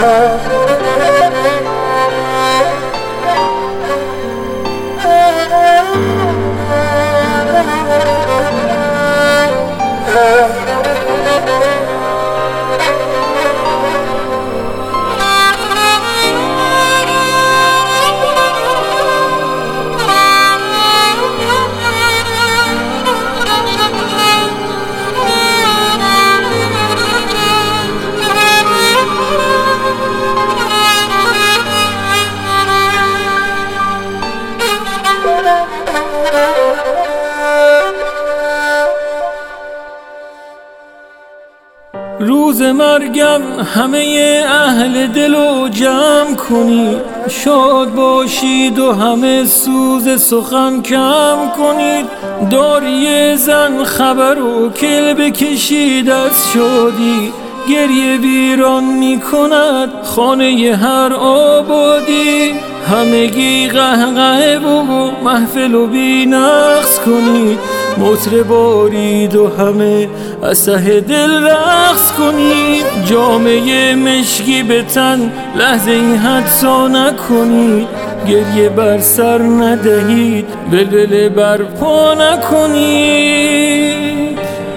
روز مرگم همه اهل دلو جمع کنید، شاد باشید و همه سوز سخن کم کنید. داری زن خبر و کل بکشید از شادی، گریه ویران می کند خانه هر آبادی. همگی قهقه و محفل و بی نقص کنید، مطرب بارید و همه از ته دل رقص کنید. جامه مشکی به تن لحظه این حدسا نکنید، گریه بر سر ندهید ولوله بر پا نکنید.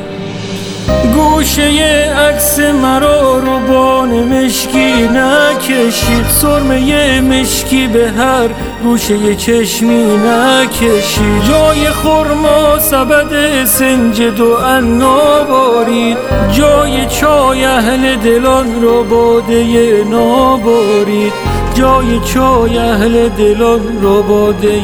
گوشه عکس مرا رو بان مشکی نکشید، سرمه مشکی به هر گوشه چشمی نکشید. جای خرما سبد سنج دو عنا بارید، جای چای اهل دلان رو باده نابارید، جای چای اهل دلان رو باده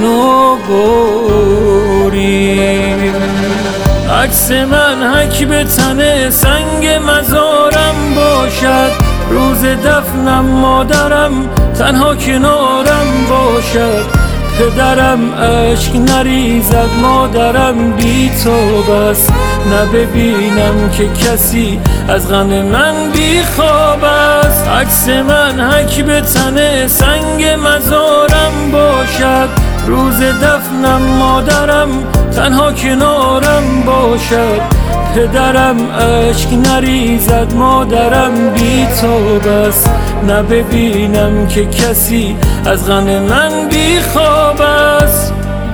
نابارید. عکس من حک به تن سنگ مزارم باشد، روز دفنم مادرم تنها کنارم باشد. پدرم اشک نریزد مادرم بی‌تاب است، نببینم که کسی از غم من بیخواب است. عکس من حک به تن سنگ مزارم باشد، روز دفنم مادرم تنها کنارم باشد. پدرم اشک نریزد مادرم بی‌تاب است، نببینم که کسی از غم من بیخواب است.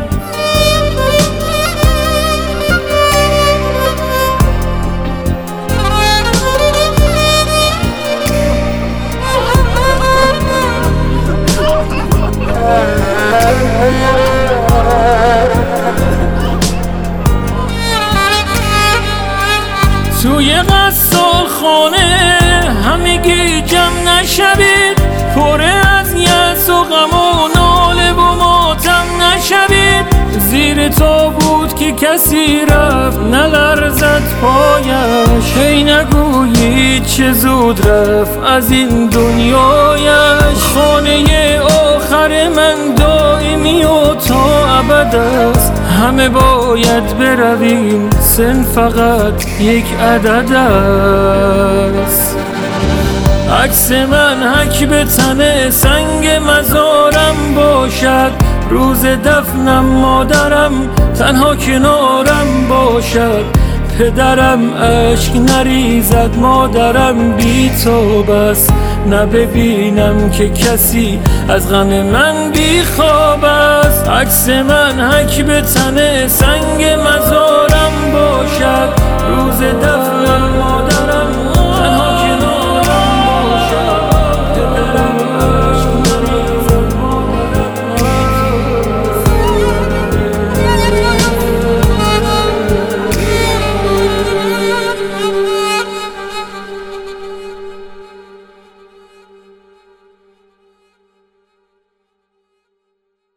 توی غسال خانه همگی جمع نشوید، پر از یأس و غم و ناله و ماتم نشوید. زیر تابوت که کسی رفت نلرزد پایش، هی نگویید چه زود رفت از این دنیایش. خانه آخر من دائمی و تا ابد است، همه باید برویم سن فقط یک عدد است. عکس من حک به تن سنگ مزارم باشد، روز دفنم مادرم تنها کنارم باشد. پدرم اشک نریزد مادرم بی‌تاب است، نببینم که کسی از غم من بیخواب است. عکس من حک به تن سنگ مزارم باشد،